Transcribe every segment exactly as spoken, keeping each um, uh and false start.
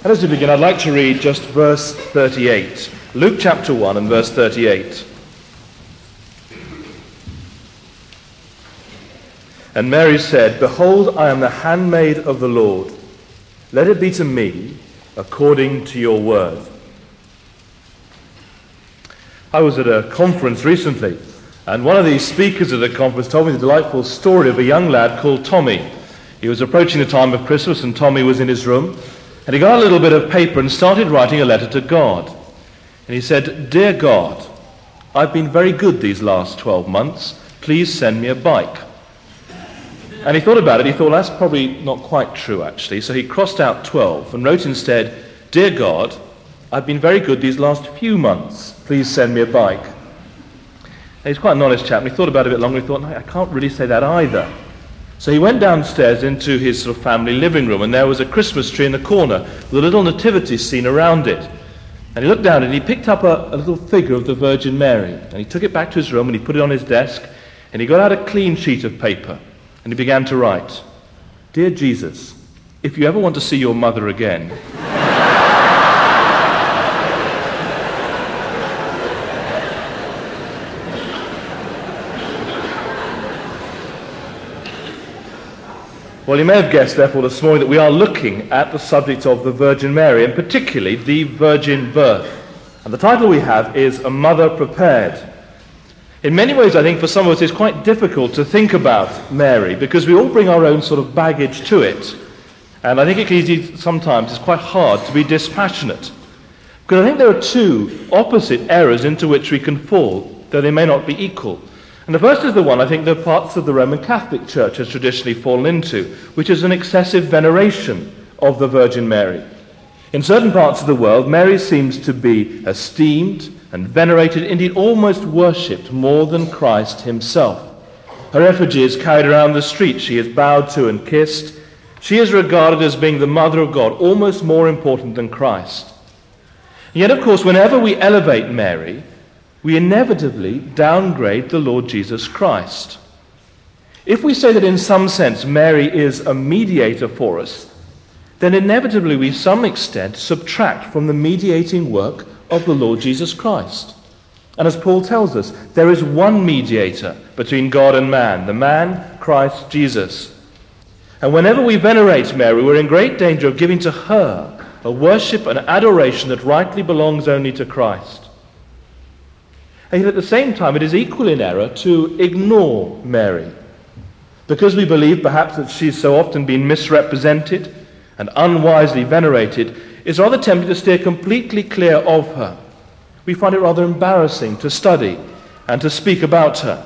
And as we begin, I'd like to read just verse thirty-eight. Luke chapter one and verse thirty-eight. And Mary said, "Behold, I am the handmaid of the Lord. Let it be to me according to your word." I was at a conference recently, and one of the speakers at the conference told me the delightful story of a young lad called Tommy. He was approaching the time of Christmas, and Tommy was in his room, and he got a little bit of paper and started writing a letter to God. And he said, "Dear God, I've been very good these last twelve months. Please send me a bike." And he thought about it. He thought, that's probably not quite true, actually. So he crossed out twelve and wrote instead, "Dear God, I've been very good these last few months. Please send me a bike." And he's quite an honest chap, and he thought about it a bit longer. He thought, no, I can't really say that either. So he went downstairs into his sort of family living room, and there was a Christmas tree in the corner with a little nativity scene around it. And he looked down and he picked up a, a little figure of the Virgin Mary, and he took it back to his room and he put it on his desk, and he got out a clean sheet of paper and he began to write, "Dear Jesus, if you ever want to see your mother again..." Well, you may have guessed, therefore, this morning that we are looking at the subject of the Virgin Mary, and particularly the virgin birth. And the title we have is A Mother Prepared. In many ways, I think, for some of us, it's quite difficult to think about Mary, because we all bring our own sort of baggage to it. And I think it can easy, sometimes it's quite hard to be dispassionate. Because I think there are two opposite errors into which we can fall, though they may not be equal. And the first is the one I think the parts of the Roman Catholic Church has traditionally fallen into, which is an excessive veneration of the Virgin Mary. In certain parts of the world, Mary seems to be esteemed and venerated, indeed almost worshipped more than Christ himself. Her effigy is carried around the street. She is bowed to and kissed. She is regarded as being the Mother of God, almost more important than Christ. And yet, of course, whenever we elevate Mary, we inevitably downgrade the Lord Jesus Christ. If we say that in some sense Mary is a mediator for us, then inevitably we, to some extent, subtract from the mediating work of the Lord Jesus Christ. And as Paul tells us, there is one mediator between God and man, the man, Christ Jesus. And whenever we venerate Mary, we're in great danger of giving to her a worship and adoration that rightly belongs only to Christ. And yet at the same time, it is equally an error to ignore Mary, because we believe perhaps that she's so often been misrepresented and unwisely venerated. It's rather tempting to steer completely clear of her. We find it rather embarrassing to study and to speak about her.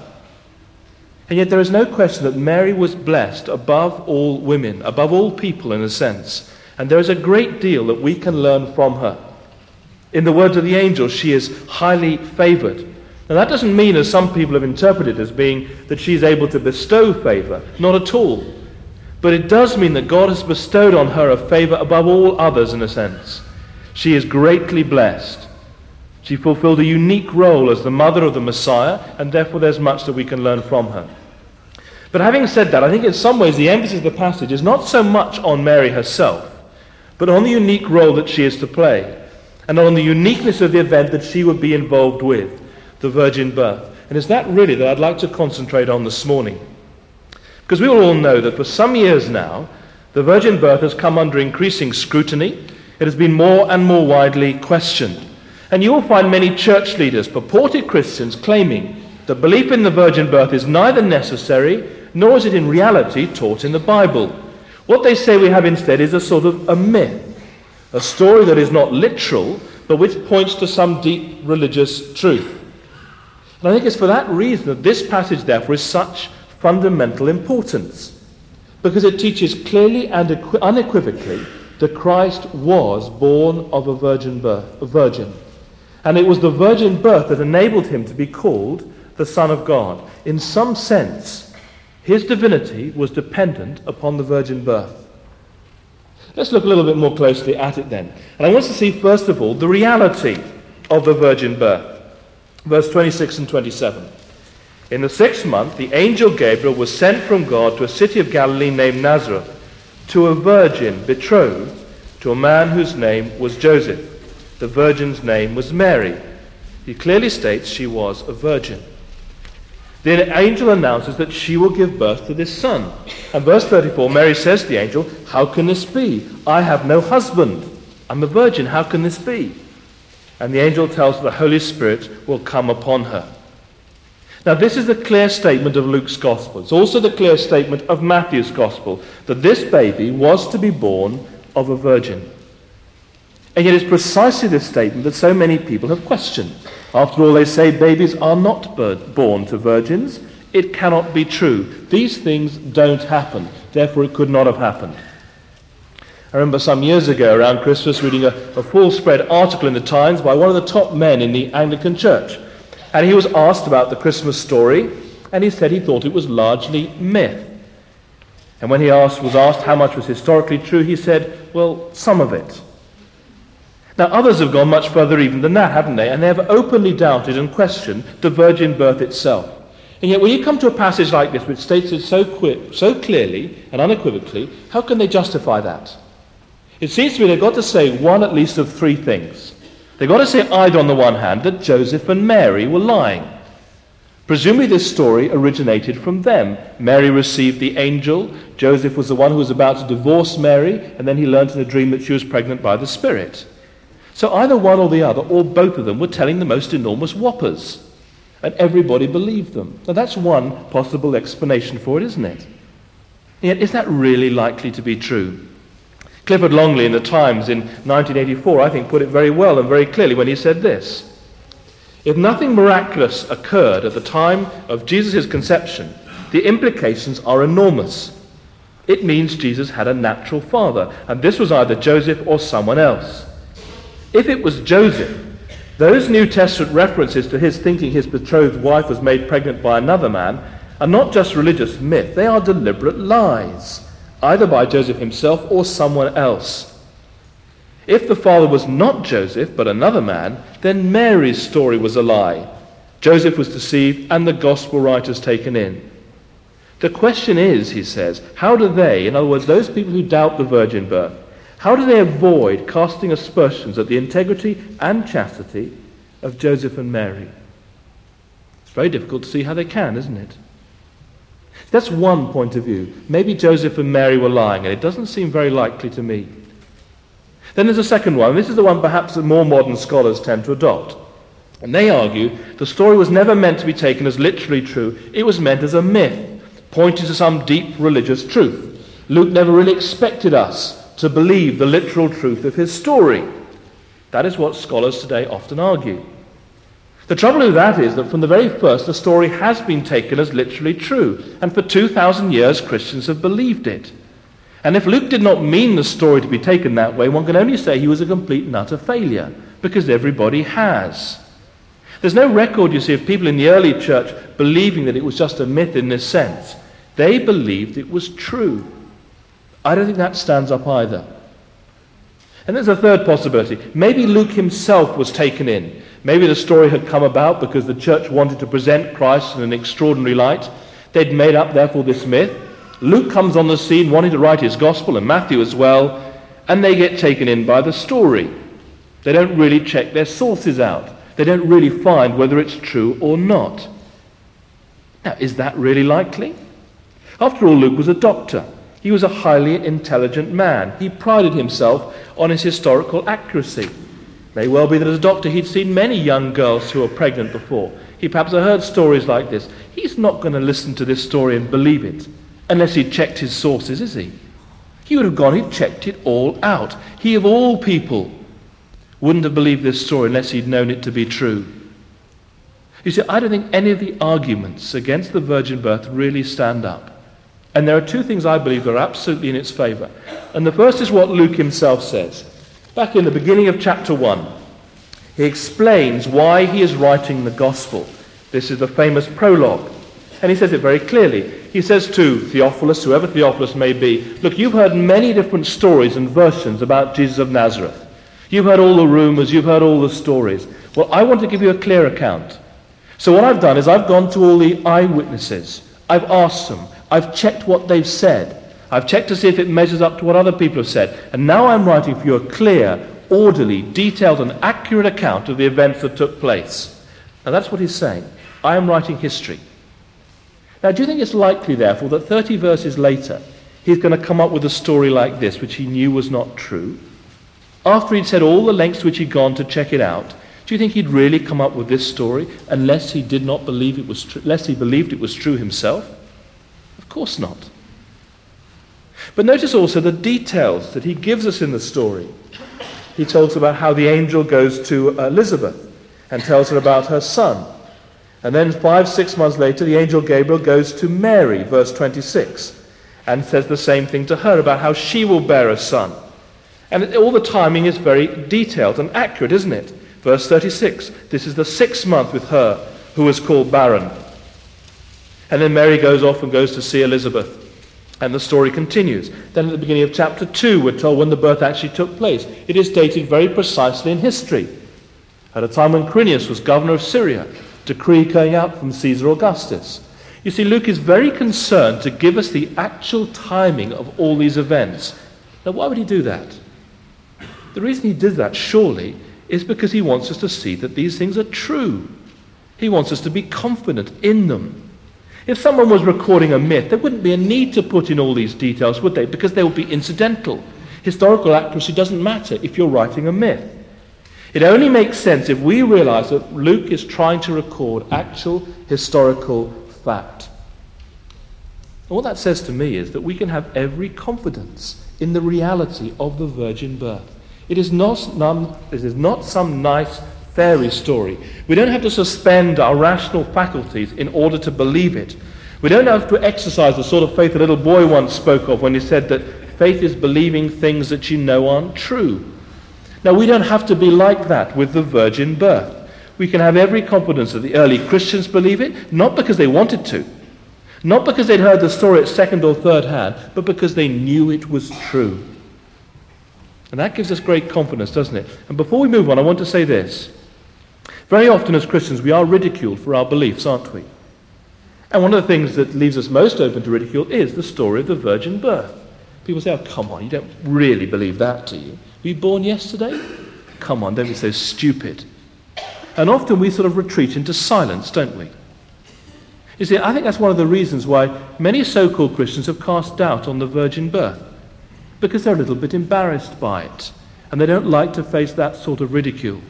And yet there is no question that Mary was blessed above all women, above all people in a sense, and there is a great deal that we can learn from her. In the words of the angel, she is highly favored. Now that doesn't mean, as some people have interpreted, as being that she's able to bestow favor. Not at all. But it does mean that God has bestowed on her a favor above all others in a sense. She is greatly blessed. She fulfilled a unique role as the mother of the Messiah, and therefore there's much that we can learn from her. But having said that, I think in some ways the emphasis of the passage is not so much on Mary herself, but on the unique role that she is to play, and on the uniqueness of the event that she would be involved with, the virgin birth. And it's that really that I'd like to concentrate on this morning. Because we all know that for some years now, the virgin birth has come under increasing scrutiny. It has been more and more widely questioned. And you will find many church leaders, purported Christians, claiming that belief in the virgin birth is neither necessary, nor is it in reality taught in the Bible. What they say we have instead is a sort of a myth, a story that is not literal, but which points to some deep religious truth. And I think it's for that reason that this passage, therefore, is such fundamental importance, because it teaches clearly and equi- unequivocally that Christ was born of a virgin birth, a virgin. And it was the virgin birth that enabled him to be called the Son of God. In some sense, his divinity was dependent upon the virgin birth. Let's look a little bit more closely at it then. And I want to see, first of all, the reality of the virgin birth. Verse twenty-six and twenty-seven. In the sixth month, the angel Gabriel was sent from God to a city of Galilee named Nazareth, to a virgin betrothed to a man whose name was Joseph. The virgin's name was Mary. He clearly states she was a virgin. The angel announces that she will give birth to this son. And verse thirty-four, Mary says to the angel, "How can this be? I have no husband. I'm a virgin. How can this be?" And the angel tells her the Holy Spirit will come upon her. Now, this is the clear statement of Luke's Gospel. It's also the clear statement of Matthew's Gospel, that this baby was to be born of a virgin. And yet it's precisely this statement that so many people have questioned. After all, they say babies are not born to virgins. It cannot be true. These things don't happen. Therefore, it could not have happened. I remember some years ago around Christmas reading a, a full-spread article in the Times by one of the top men in the Anglican Church. And he was asked about the Christmas story, and he said he thought it was largely myth. And when he asked, was asked how much was historically true, he said, well, some of it. Now, others have gone much further even than that, haven't they? And they have openly doubted and questioned the virgin birth itself. And yet when you come to a passage like this, which states it so, quick, so clearly and unequivocally, how can they justify that? It seems to me they've got to say one at least of three things. They've got to say either on the one hand that Joseph and Mary were lying. Presumably this story originated from them. Mary received the angel. Joseph was the one who was about to divorce Mary, and then he learned in a dream that she was pregnant by the Spirit. So either one or the other, or both of them, were telling the most enormous whoppers. And everybody believed them. Now that's one possible explanation for it, isn't it? And yet, is that really likely to be true? Clifford Longley in the Times in nineteen eighty-four, I think, put it very well and very clearly when he said this: "If nothing miraculous occurred at the time of Jesus' conception, the implications are enormous. It means Jesus had a natural father, and this was either Joseph or someone else. If it was Joseph, those New Testament references to his thinking his betrothed wife was made pregnant by another man are not just religious myth, they are deliberate lies, either by Joseph himself or someone else. If the father was not Joseph, but another man, then Mary's story was a lie. Joseph was deceived and the gospel writers taken in. The question is," he says, "how do they, in other words, those people who doubt the virgin birth, how do they avoid casting aspersions at the integrity and chastity of Joseph and Mary?" It's very difficult to see how they can, isn't it? That's one point of view. Maybe Joseph and Mary were lying, and it doesn't seem very likely to me. Then there's a second one. This is the one perhaps that more modern scholars tend to adopt. And they argue the story was never meant to be taken as literally true. It was meant as a myth, pointing to some deep religious truth. Luke never really expected us to believe the literal truth of his story. That is what scholars today often argue. The trouble with that is that from the very first, the story has been taken as literally true, and for two thousand years Christians have believed it. And if Luke did not mean the story to be taken that way, one can only say he was a complete and utter failure, because everybody has. There's no record, you see, of people in the early church believing that it was just a myth in this sense. They believed it was true. I don't think that stands up either. And there's a third possibility. Maybe Luke himself was taken in. Maybe the story had come about because the church wanted to present Christ in an extraordinary light. They'd made up, therefore, this myth. Luke comes on the scene wanting to write his gospel, and Matthew as well, and they get taken in by the story. They don't really check their sources out. They don't really find whether it's true or not. Now, is that really likely? After all, Luke was a doctor. He was a highly intelligent man. He prided himself on his historical accuracy. It may well be that as a doctor he'd seen many young girls who were pregnant before. He perhaps had heard stories like this. He's not going to listen to this story and believe it unless he'd checked his sources, is he? He would have gone, he'd checked it all out. He of all people wouldn't have believed this story unless he'd known it to be true. You see, I don't think any of the arguments against the virgin birth really stand up. And there are two things I believe that are absolutely in its favour. And the first is what Luke himself says. Back in the beginning of chapter one, he explains why he is writing the gospel. This is the famous prologue. And he says it very clearly. He says to Theophilus, whoever Theophilus may be, look, you've heard many different stories and versions about Jesus of Nazareth. You've heard all the rumours, you've heard all the stories. Well, I want to give you a clear account. So what I've done is I've gone to all the eyewitnesses. I've asked them. I've checked what they've said. I've checked to see if it measures up to what other people have said. And now I'm writing for you a clear, orderly, detailed and accurate account of the events that took place. Now that's what he's saying. I am writing history. Now do you think it's likely, therefore, that thirty verses later he's going to come up with a story like this, which he knew was not true? After he'd said all the lengths to which he'd gone to check it out, do you think he'd really come up with this story unless he did not believe it was true, unless he believed it was true himself? Of course not. But notice also the details that he gives us in the story. He tells about how the angel goes to Elizabeth and tells her about her son. And then five, six months later, the angel Gabriel goes to Mary, verse twenty-six, and says the same thing to her about how she will bear a son. And all the timing is very detailed and accurate, isn't it? Verse thirty-six, this is the sixth month with her who was called barren. And then Mary goes off and goes to see Elizabeth. And the story continues. Then at the beginning of chapter two, we're told when the birth actually took place. It is dated very precisely in history. At a time when Quirinius was governor of Syria, decree going out from Caesar Augustus. You see, Luke is very concerned to give us the actual timing of all these events. Now, why would he do that? The reason he did that, surely, is because he wants us to see that these things are true. He wants us to be confident in them. If someone was recording a myth, there wouldn't be a need to put in all these details, would they? Because they would be incidental. Historical accuracy doesn't matter if you're writing a myth. It only makes sense if we realize that Luke is trying to record actual historical fact. And what that says to me is that we can have every confidence in the reality of the virgin birth. It is not, none, it is not some nice fairy story. We don't have to suspend our rational faculties in order to believe it. We don't have to exercise the sort of faith a little boy once spoke of when he said that faith is believing things that you know aren't true. Now, we don't have to be like that with the virgin birth. We can have every confidence that the early Christians believe it, not because they wanted to, not because they'd heard the story at second or third hand, but because they knew it was true. And that gives us great confidence, doesn't it? And before we move on, I want to say this. Very often as Christians, we are ridiculed for our beliefs, aren't we? And one of the things that leaves us most open to ridicule is the story of the virgin birth. People say, oh, come on, you don't really believe that, do you? Were you born yesterday? Come on, don't be so stupid. And often we sort of retreat into silence, don't we? You see, I think that's one of the reasons why many so-called Christians have cast doubt on the virgin birth. Because they're a little bit embarrassed by it. And they don't like to face that sort of ridicule.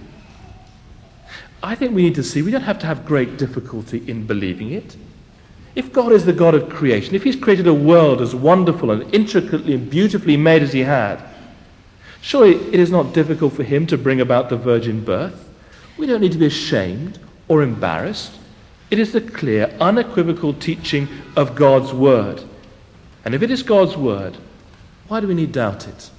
I think we need to see we don't have to have great difficulty in believing it. If God is the God of creation, if he's created a world as wonderful and intricately and beautifully made as he had, surely it is not difficult for him to bring about the virgin birth. We don't need to be ashamed or embarrassed. It is the clear, unequivocal teaching of God's word. And if it is God's word, why do we need doubt it?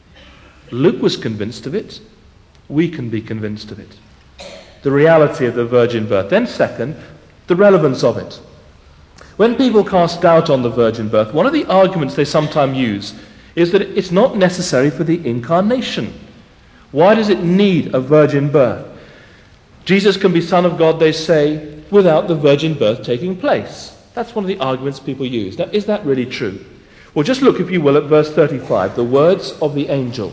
Luke was convinced of it. We can be convinced of it. The reality of the virgin birth. Then second, the relevance of it. When people cast doubt on the virgin birth, one of the arguments they sometimes use is that it's not necessary for the incarnation. Why does it need a virgin birth? Jesus can be Son of God, they say, without the virgin birth taking place. That's one of the arguments people use. Now, is that really true? Well, just look, if you will, at verse thirty-five, the words of the angel.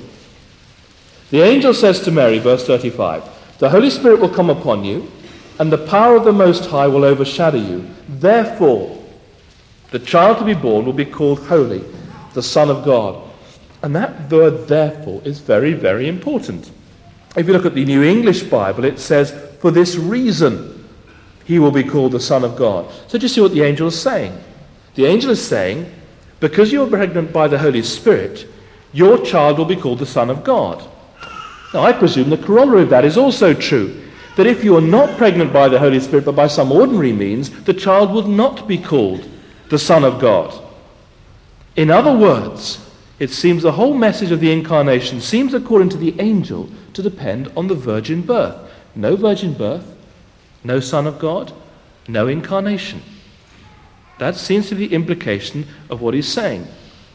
The angel says to Mary, verse thirty-five, the Holy Spirit will come upon you, and the power of the Most High will overshadow you. Therefore, the child to be born will be called Holy, the Son of God. And that word, therefore, is very, very important. If you look at the New English Bible, it says, for this reason, he will be called the Son of God. So do you see what the angel is saying? The angel is saying, because you're pregnant by the Holy Spirit, your child will be called the Son of God. Now, I presume the corollary of that is also true, that if you are not pregnant by the Holy Spirit, but by some ordinary means, the child would not be called the Son of God. In other words, it seems the whole message of the incarnation seems, according to the angel, to depend on the virgin birth. No virgin birth, no Son of God, no incarnation. That seems to be the implication of what he's saying.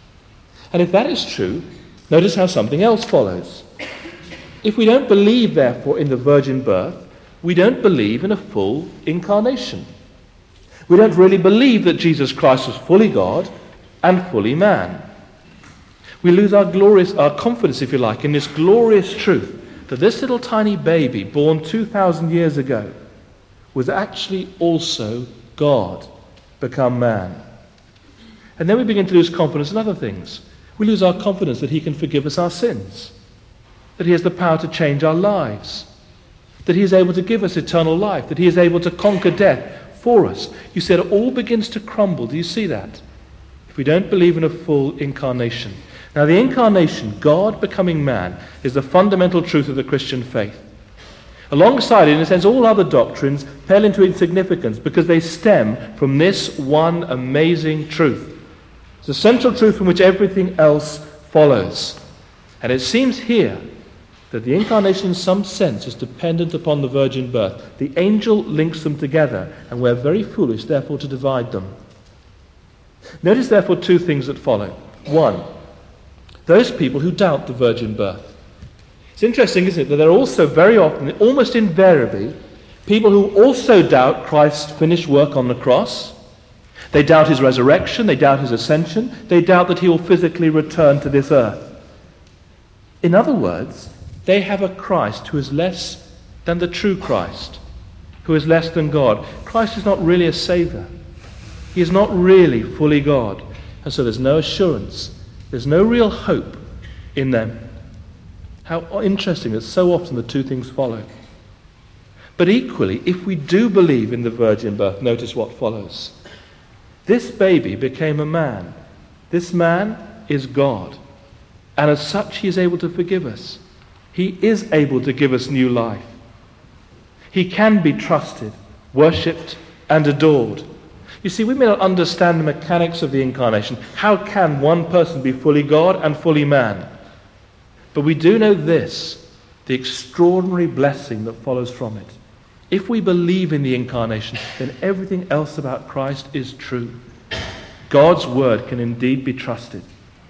And if that is true, notice how something else follows. If we don't believe, therefore, in the virgin birth, we don't believe in a full incarnation. We don't really believe that Jesus Christ was fully God and fully man. We lose our glorious, our confidence, if you like, in this glorious truth that this little tiny baby born two thousand years ago was actually also God become man. And then we begin to lose confidence in other things. We lose our confidence that he can forgive us our sins, that he has the power to change our lives, that he is able to give us eternal life, that he is able to conquer death for us. You see, it all begins to crumble. Do you see that? If we don't believe in a full incarnation. Now, the incarnation, God becoming man, is the fundamental truth of the Christian faith. Alongside it, in a sense, all other doctrines pale into insignificance because they stem from this one amazing truth. It's the central truth from which everything else follows. And it seems here that the incarnation in some sense is dependent upon the virgin birth. The angel links them together, and we're very foolish, therefore, to divide them. Notice, therefore, two things that follow. One, those people who doubt the virgin birth. It's interesting, isn't it, that there are also very often, almost invariably, people who also doubt Christ's finished work on the cross. They doubt his resurrection, they doubt his ascension, they doubt that he will physically return to this earth. In other words, they have a Christ who is less than the true Christ, who is less than God. Christ is not really a Saviour. He is not really fully God. And so there's no assurance, there's no real hope in them. How interesting that so often the two things follow. But equally, if we do believe in the virgin birth, notice what follows. This baby became a man. This man is God. And as such, he is able to forgive us. He is able to give us new life. He can be trusted, worshipped, and adored. You see, we may not understand the mechanics of the incarnation. How can one person be fully God and fully man? But we do know this, the extraordinary blessing that follows from it. If we believe in the incarnation, then everything else about Christ is true. God's word can indeed be trusted.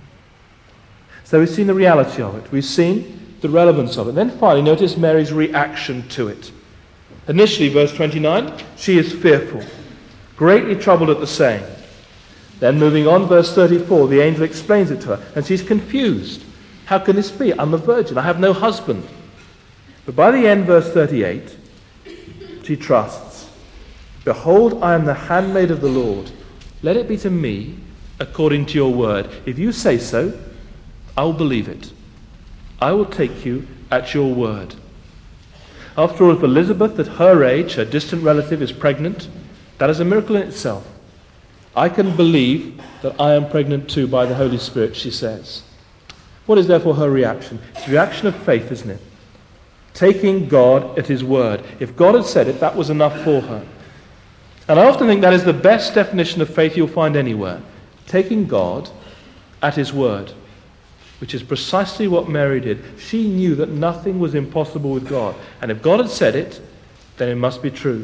So we've seen the reality of it. We've seen the relevance of it. Then finally, notice Mary's reaction to it. Initially, verse twenty-nine, she is fearful, greatly troubled at the saying. Then moving on, verse thirty-four, the angel explains it to her, and she's confused. How can this be? I'm a virgin. I have no husband. But by the end, verse thirty-eight, she trusts. Behold, I am the handmaid of the Lord. Let it be to me according to your word. If you say so, I'll believe it. I will take you at your word. After all, if Elizabeth, at her age, her distant relative, is pregnant, that is a miracle in itself. I can believe that I am pregnant too by the Holy Spirit, she says. What is therefore her reaction? It's a reaction of faith, isn't it? Taking God at his word. If God had said it, that was enough for her. And I often think that is the best definition of faith you'll find anywhere. Taking God at his word. Which is precisely what Mary did. She knew that nothing was impossible with God. And if God had said it, then it must be true.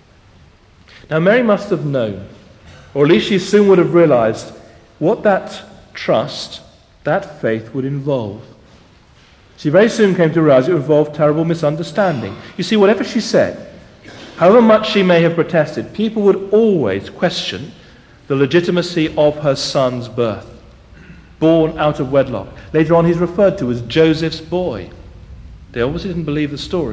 Now Mary must have known, or at least she soon would have realized, what that trust, that faith would involve. She very soon came to realize it would involve terrible misunderstanding. You see, whatever she said, however much she may have protested, people would always question the legitimacy of her son's birth. Born out of wedlock. Later on he's referred to as Joseph's boy. They obviously didn't believe the story.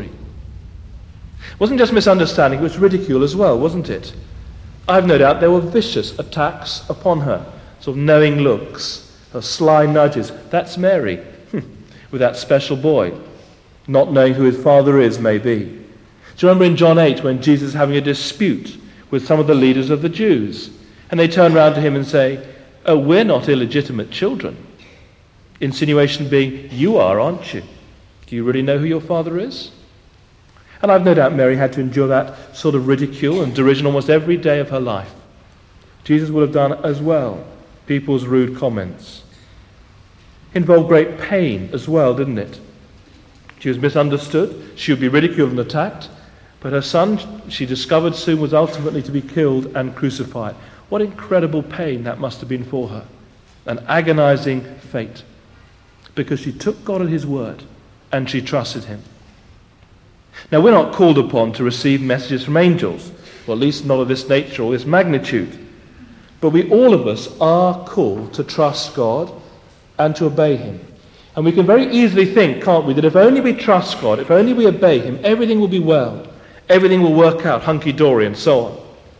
It wasn't just misunderstanding, it was ridicule as well, wasn't it? I've no doubt there were vicious attacks upon her, sort of knowing looks, or sly nudges. That's Mary, with that special boy, not knowing who his father is, maybe. Do you remember in John eight when Jesus is having a dispute with some of the leaders of the Jews? And they turn around to him and say, oh, we're not illegitimate children. Insinuation being, you are, aren't you? Do you really know who your father is? And I've no doubt Mary had to endure that sort of ridicule and derision almost every day of her life. Jesus would have done as well. People's rude comments. Involved great pain as well, didn't it? She was misunderstood. She would be ridiculed and attacked. But her son, she discovered soon, was ultimately to be killed and crucified. What incredible pain that must have been for her. An agonizing fate. Because she took God at his word and she trusted him. Now, we're not called upon to receive messages from angels, or at least not of this nature or this magnitude. But we, all of us, are called to trust God and to obey him. And we can very easily think, can't we, that if only we trust God, if only we obey him, everything will be well. Everything will work out hunky-dory and so on.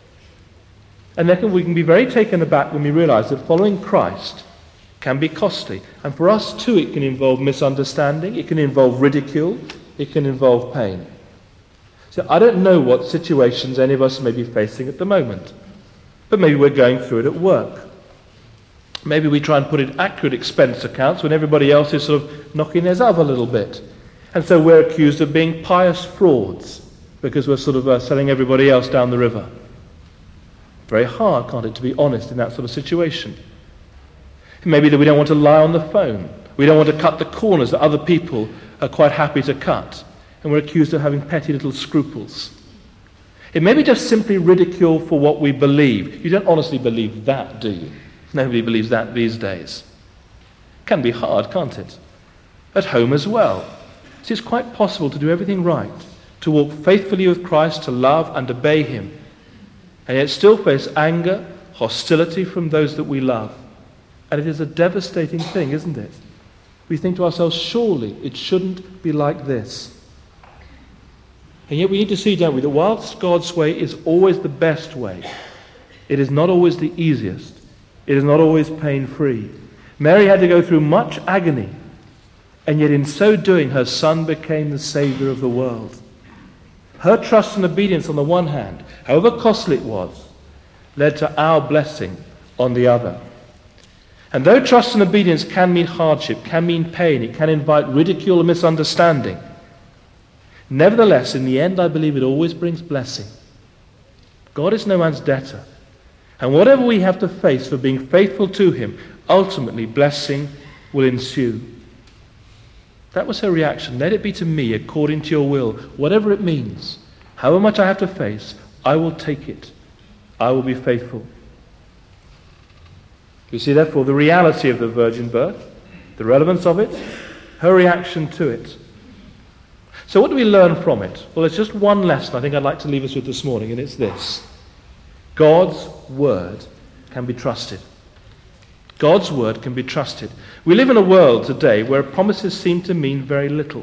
And then we can be very taken aback when we realize that following Christ can be costly. And for us too, it can involve misunderstanding, it can involve ridicule, it can involve pain. So I don't know what situations any of us may be facing at the moment, but maybe we're going through it at work. Maybe we try and put in accurate expense accounts when everybody else is sort of knocking theirs up a little bit. And so we're accused of being pious frauds because we're sort of uh, selling everybody else down the river. Very hard, can't it, to be honest in that sort of situation. Maybe that we don't want to lie on the phone. We don't want to cut the corners that other people are quite happy to cut. And we're accused of having petty little scruples. It may be just simply ridicule for what we believe. You don't honestly believe that, do you? Nobody believes that these days. It can be hard, can't it? At home as well. See, it's quite possible to do everything right, to walk faithfully with Christ, to love and obey him, and yet still face anger, hostility from those that we love. And it is a devastating thing, isn't it? We think to ourselves, surely it shouldn't be like this. And yet we need to see, don't we, that whilst God's way is always the best way, it is not always the easiest. It is not always pain-free. Mary had to go through much agony, and yet in so doing her son became the Saviour of the world. Her trust and obedience on the one hand, however costly it was, led to our blessing on the other. And though trust and obedience can mean hardship, can mean pain, it can invite ridicule and misunderstanding, nevertheless, in the end, I believe it always brings blessing. God is no man's debtor. And whatever we have to face for being faithful to him, ultimately blessing will ensue. That was her reaction. Let it be to me according to your will, whatever it means. However much I have to face, I will take it. I will be faithful. You see, therefore, the reality of the virgin birth, the relevance of it, her reaction to it. So what do we learn from it? Well, there's just one lesson I think I'd like to leave us with this morning, and it's this. God's word can be trusted. God's word can be trusted. We live in a world today where promises seem to mean very little,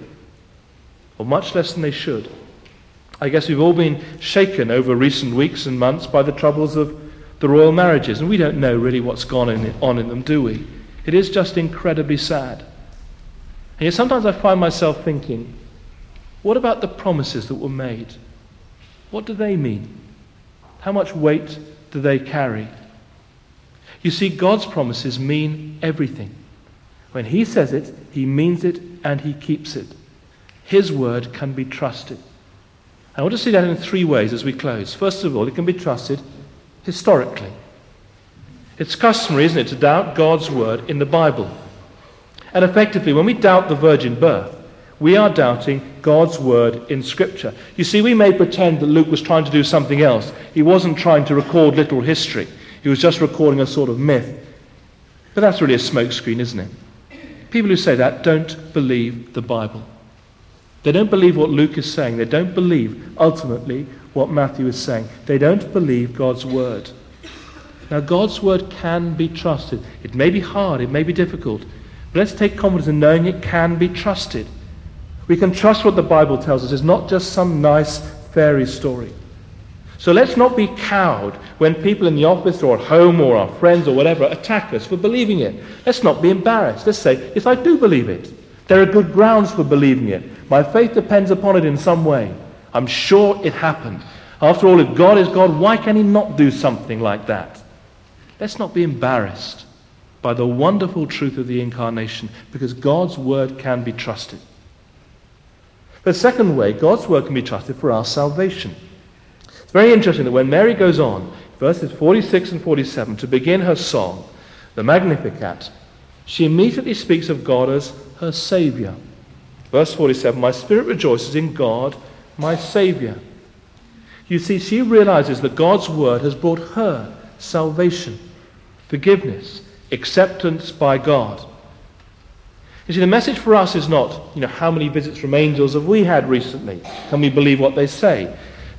or much less than they should. I guess we've all been shaken over recent weeks and months by the troubles of the royal marriages, and we don't know really what's gone in, on in them, do we? It is just incredibly sad. And yet sometimes I find myself thinking, what about the promises that were made? What do they mean? How much weight do they carry? You see, God's promises mean everything. When he says it, he means it and he keeps it. His word can be trusted. I want to see that in three ways as we close. First of all, it can be trusted historically. It's customary, isn't it, to doubt God's word in the Bible. And effectively, when we doubt the virgin birth, we are doubting God's word in Scripture. You see, we may pretend that Luke was trying to do something else. He wasn't trying to record literal history. He was just recording a sort of myth. But that's really a smokescreen, isn't it? People who say that don't believe the Bible. They don't believe what Luke is saying. They don't believe, ultimately, what Matthew is saying. They don't believe God's word. Now, God's word can be trusted. It may be hard, it may be difficult, but let's take confidence in knowing it can be trusted. We can trust what the Bible tells us is not just some nice fairy story. So let's not be cowed when people in the office or at home or our friends or whatever attack us for believing it. Let's not be embarrassed. Let's say, yes, I do believe it. There are good grounds for believing it. My faith depends upon it in some way. I'm sure it happened. After all, if God is God, why can he not do something like that? Let's not be embarrassed by the wonderful truth of the incarnation, because God's word can be trusted. The second way, God's word can be trusted for our salvation. It's very interesting that when Mary goes on, verses forty-six and forty-seven, to begin her song, the Magnificat, she immediately speaks of God as her Saviour. Verse forty-seven, my spirit rejoices in God, my Saviour. You see, she realizes that God's word has brought her salvation, forgiveness, acceptance by God. You see, the message for us is not, you know, how many visits from angels have we had recently? Can we believe what they say?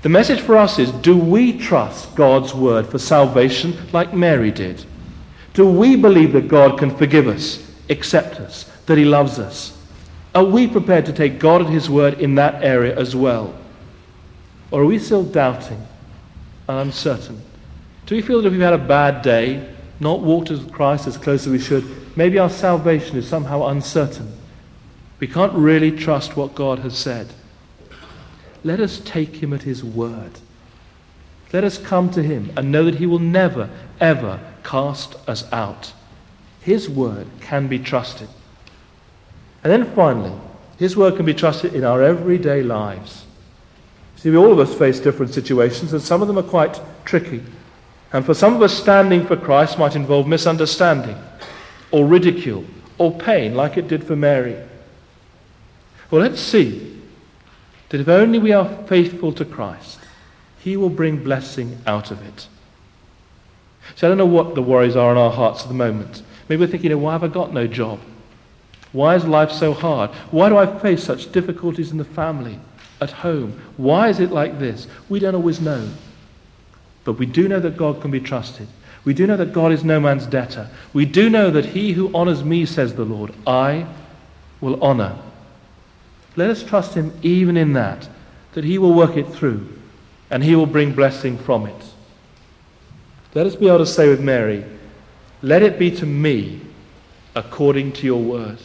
The message for us is, do we trust God's word for salvation like Mary did? Do we believe that God can forgive us, accept us, that he loves us? Are we prepared to take God at his word in that area as well? Or are we still doubting and uncertain? Do we feel that if we've had a bad day, not walked with Christ as close as we should, maybe our salvation is somehow uncertain? We can't really trust what God has said. Let us take him at his word. Let us come to him and know that he will never, ever cast us out. His word can be trusted. And then finally, his word can be trusted in our everyday lives. See, all of us face different situations, and some of them are quite tricky. And for some of us, standing for Christ might involve misunderstanding, or ridicule, or pain, like it did for Mary. Well, let's see that if only we are faithful to Christ, he will bring blessing out of it. So I don't know what the worries are in our hearts at the moment. Maybe we're thinking, why have I got no job? Why is life so hard? Why do I face such difficulties in the family, at home? Why is it like this? We don't always know. But we do know that God can be trusted. We do know that God is no man's debtor. We do know that he who honors me, says the Lord, I will honor. Let us trust him even in that, that he will work it through and he will bring blessing from it. Let us be able to say with Mary, let it be to me according to your word.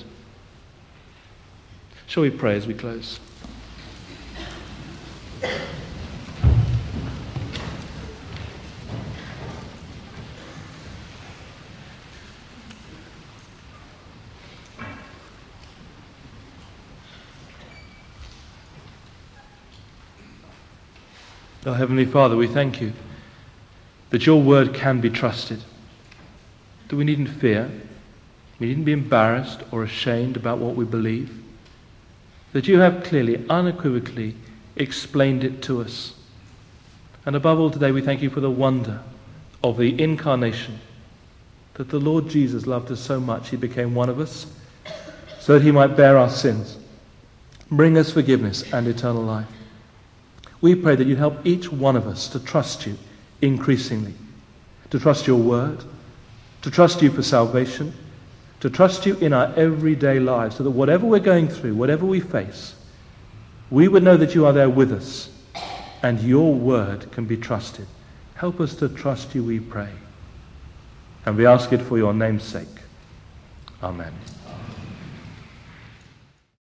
Shall we pray as we close? Our Heavenly Father, we thank you that your word can be trusted, that we needn't fear, we needn't be embarrassed or ashamed about what we believe, that you have clearly, unequivocally explained it to us. And above all today, we thank you for the wonder of the incarnation, that the Lord Jesus loved us so much he became one of us so that he might bear our sins, bring us forgiveness and eternal life. We pray that you'd help each one of us to trust you increasingly, to trust your word, to trust you for salvation, to trust you in our everyday lives, so that whatever we're going through, whatever we face, we would know that you are there with us and your word can be trusted. Help us to trust you, we pray. And we ask it for your name's sake. Amen.